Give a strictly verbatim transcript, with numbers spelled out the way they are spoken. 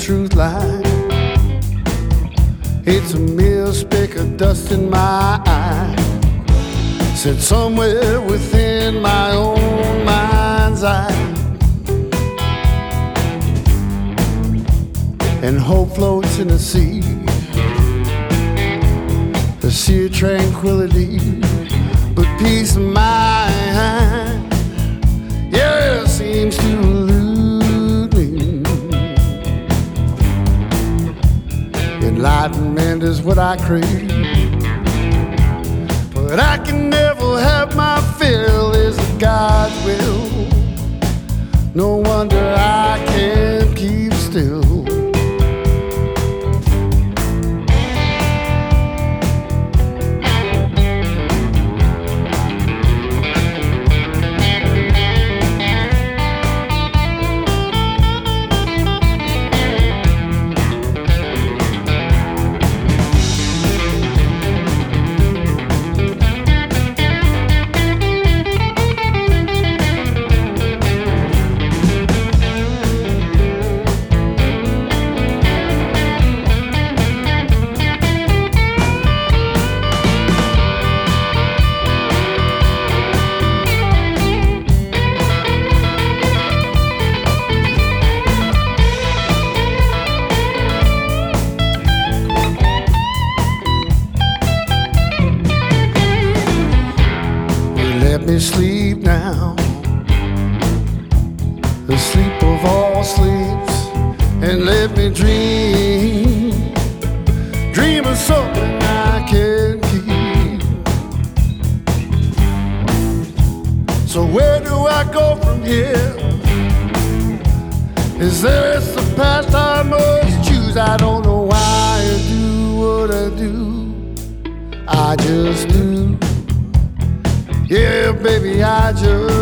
truth lie. It's a mere speck of dust in my eye, set somewhere within my own mind's eye. And hope floats in the sea, the sea of tranquility, but peace of mind, yeah, seems to elude me. Enlightenment is what I crave, but I can never have my fill. Is it God's will? No wonder I can't keep still. Let me sleep now, the sleep of all sleeps, and let me dream, dream of something I can keep. So where do I go from here? Is there a path I must choose? I don't know why I do what I do, I just do. Yeah, baby, I just